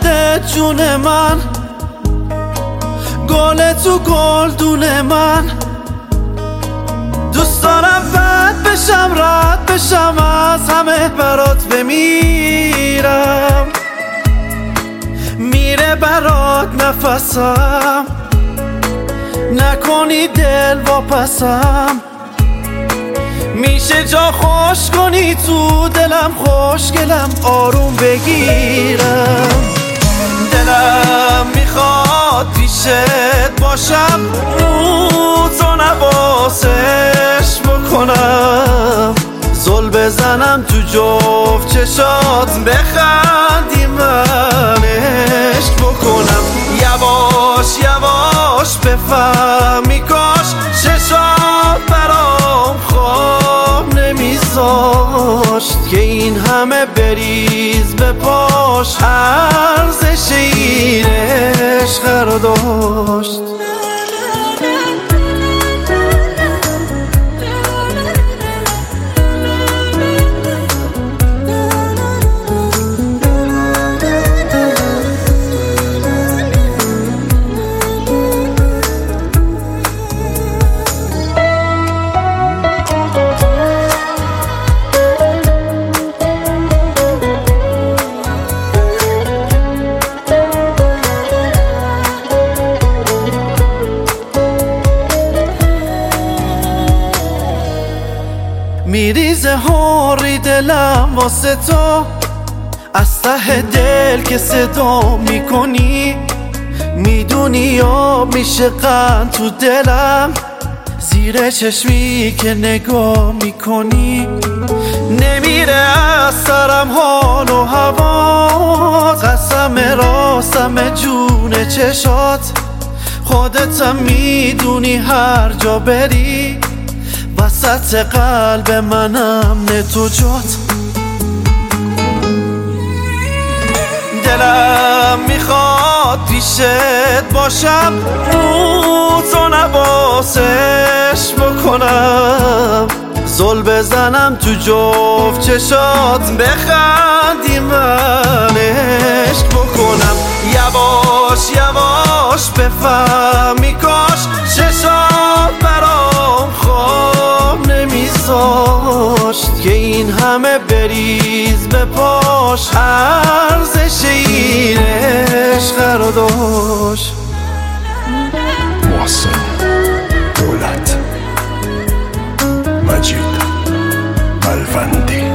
خودت جون من، گل تو گلدون من. دوست دارم بد بشم رد بشم از همه برات بمیرم، میره برات نفسم، نکنی دل واپسم. میشه جا خوش کنی تو دلم، خوشگلم آروم بگیرم. دلم میخواد پیشت باشم، رو تو نوازش بکنم، زل بزنم تو جفت چشات، بخندی من عشق بکنم. یواش یواش بفهمی کاش چشات برام خواب نمیذاشت، که این همه بریز به پاش ارزش این عشق رو داشت. میریزه هاری دلم واسه تو، از ته دل که صدا میکنی، میدونی یا میشه قند تو دلم، زیر چشمی که نگاه میکنی. نمیره از سرم حال و هوات، قسم راستم جون چشات، خودتم میدونی هر جا بری، وسط قلب منم نه تو جات. دلم میخواد پیشت باشم، رو تو نوازش بکنم، زل بزنم تو جفت چشات، بخندی من عشق بکنم. یواش یواش بفهمی کاش چشات برام خواب نمیذاشت، که این همه بریز به پاش ارزش این عشق رو داشت. محسن دولت، مجید بلوندی.